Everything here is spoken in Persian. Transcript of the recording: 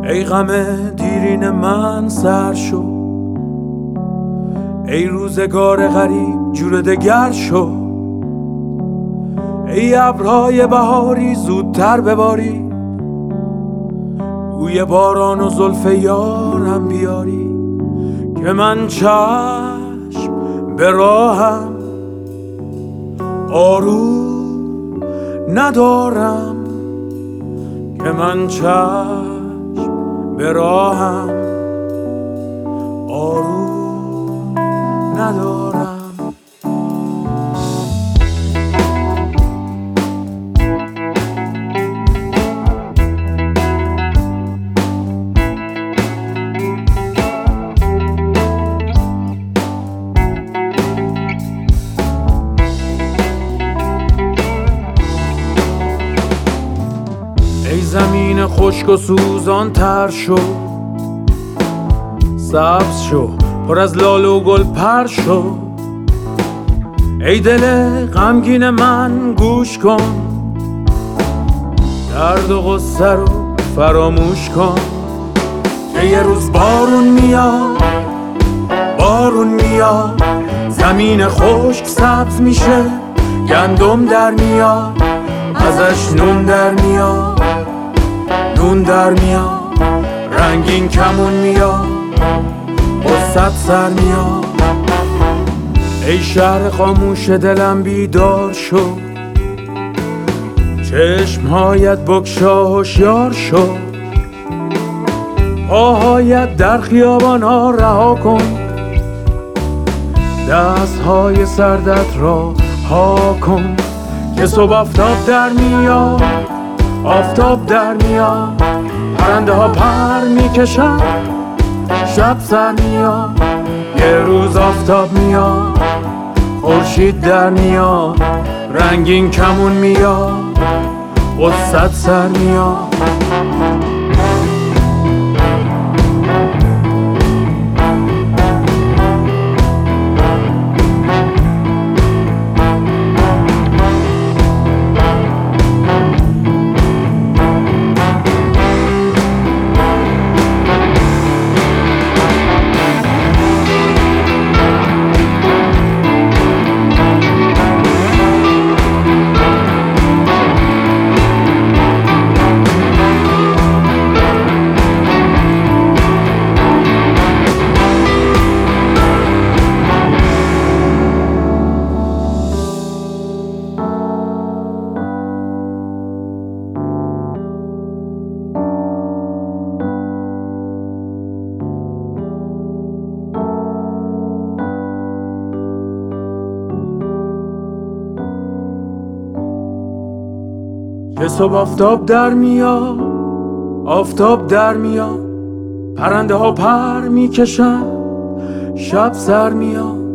ای غم دیرین من سر شو، ای روزگار غریب جور دگر شو، ای ابرهای بهاری زودتر بباری، بوی باران و زلف یارم بیاری، که من چشم به راهم آروم ندارم، که من چشم به راهم آروم ندارم. ای زمین خشک و سوزان تر شو، سبز شو پر از لاله و گل پر شو، ای دل غمگین من گوش کن، درد و غصه رو فراموش کن، که یه روز بارون میاد، بارون میاد، زمین خشک سبز میشه، گندم در میاد، ازش نون در میاد، نون در میاد، رنگین کمون میاد، قصت سر میاد. ای شهر خاموش دلم بیدار شو، چشمهایت بگشا هوشیار شو، پاهایت در خیابان ها رها کن، دستهای سردت را ها کن، که صبح آفتاب در میاد، آفتاب در میاد، پرنده ها پر میکشن، شب سر میاد، یه روز آفتاب میاد، خورشید در میاد، رنگین کمون میاد، قصت سر میاد. که صبح آفتاب در میاد، آفتاب در میاد، پرنده ها پر میکشن، شب سر میاد،